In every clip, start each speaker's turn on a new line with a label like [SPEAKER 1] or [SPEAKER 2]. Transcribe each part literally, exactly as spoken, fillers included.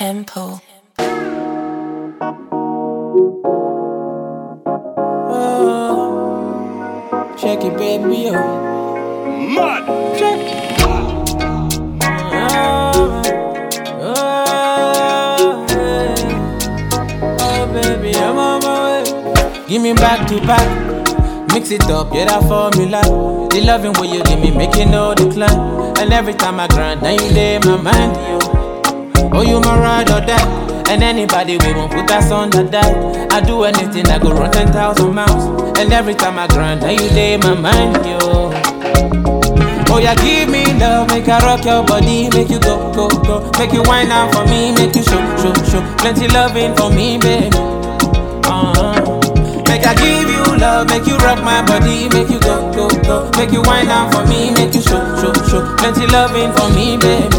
[SPEAKER 1] tempo.
[SPEAKER 2] Oh, check it, baby, yo.
[SPEAKER 3] Mud.
[SPEAKER 2] Check it. Oh, oh, yeah. Oh, baby, I'm on my way. Give me back to back. Mix it up, yeah, that formula. The loving way you give me, make it no decline. And every time I grind, now you lay my mind, yo. Oh, you my ride or die. And anybody we won't put us on that die. I do anything, I go run ten thousand miles. And every time I grind, now you lay my mind, yo. Oh, yeah, give me love, make I rock your body, make you go, go, go. Make you whine out for me, make you show, show, show. Plenty loving for me, baby. Uh-huh. Make I give you love, make you rock my body, make you go, go, go. Make you whine out for me, make you show, show, show. Plenty loving for me, baby.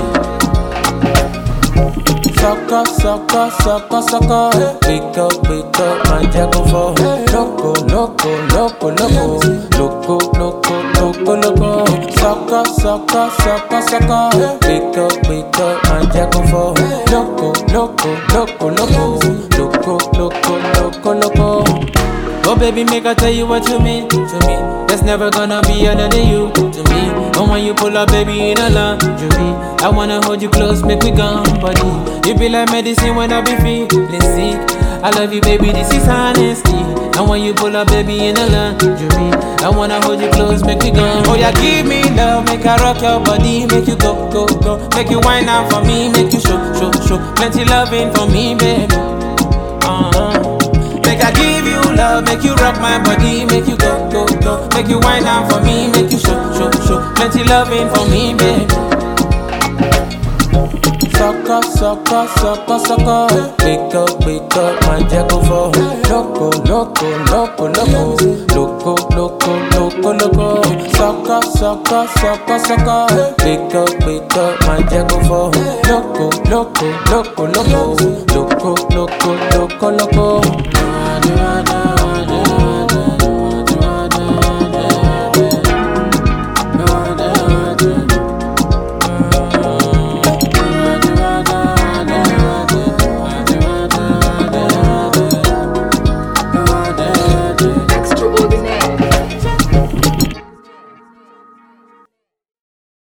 [SPEAKER 2] Sucker, sucker, sucker, sucker. Wake up, wake up, my jago for. Loco, loco, loco, loco. Loco, loco, loco, loco. Sucker, sucker, sucker, sucker. Wake up, wake up, my jago for. Loco, loco, loco, loco. Loco, loco, loco, loco. Oh baby, make I tell you what you mean to me. There's never gonna be another you to me. And when you pull up, baby, in a lingerie, I wanna hold you close, make we gone, buddy. You be like medicine when I be feeling sick. I love you, baby, this is honesty. And when you pull up, baby, in a lingerie, I wanna hold you close, make we gone. Oh yeah, give me love, make I rock your body, make you go, go, go. Make you whine out for me, make you show, show, show. Plenty loving for me, baby. Uh-huh. Make I give you love, make you rock my body, make you go, go, go. Make you whine out for me, make you show, show, show. Plenty loving for me, baby. Sucker, sucker, sucker, sucker. Wake up, wake up, my jago for. Loco, loco, loco, loco. Loco, loco, loco, loco. Sucker, sucker, sucker, sucker. Wake up, wake up, my jago for. Loco, loco, loco, loco. Loco, loco, loco, loco.